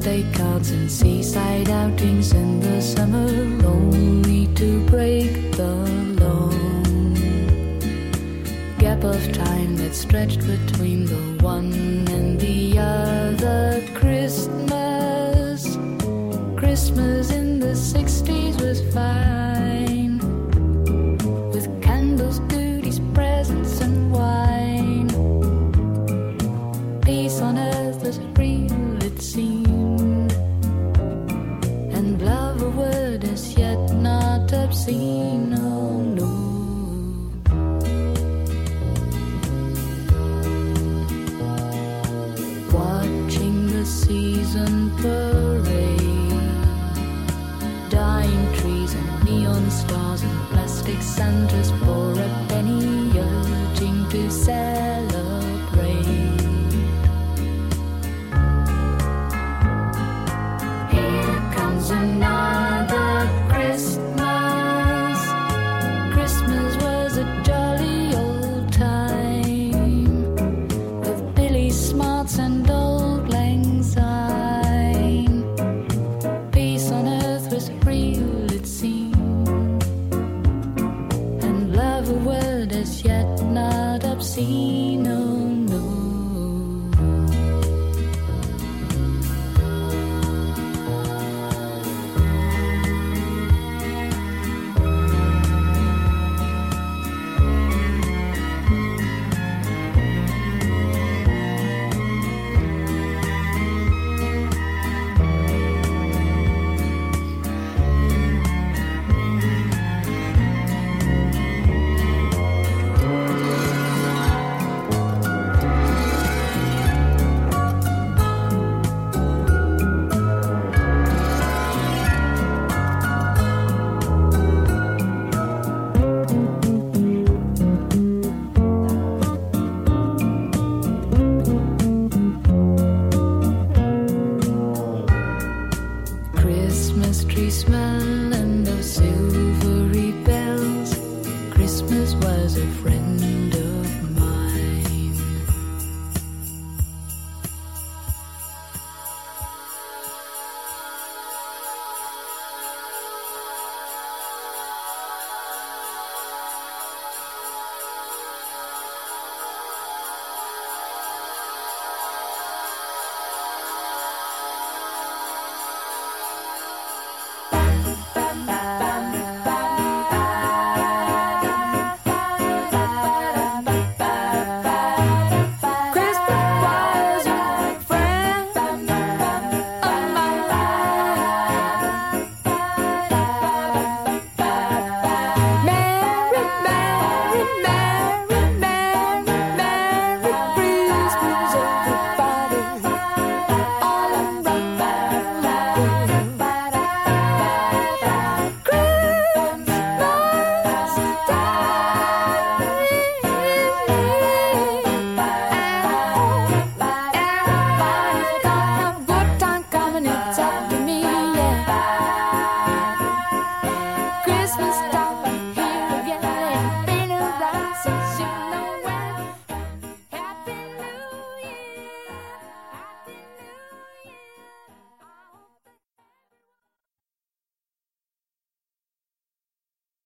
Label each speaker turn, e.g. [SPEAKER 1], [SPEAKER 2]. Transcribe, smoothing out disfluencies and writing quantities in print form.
[SPEAKER 1] birthday cards and seaside outings in the summer, only to break the long gap of time that stretched between the one and the other Christmas. Christmas in the 60s was fine, with candles, goodies, presents and wine. Peace on earth was real, it seemed, and love a word as yet not obscene. Oh no. Watching the season parade, dying trees and neon stars and plastic Santas for a penny, urging to celebrate. Here comes another Christmas. Christmas was a jolly old time, with Billy Smarts and Old Lang Syne. Peace on earth was real, it seemed, and love a word as yet not obscene. Oh no. Christmas tree smell and those silvery bells. Christmas was a friend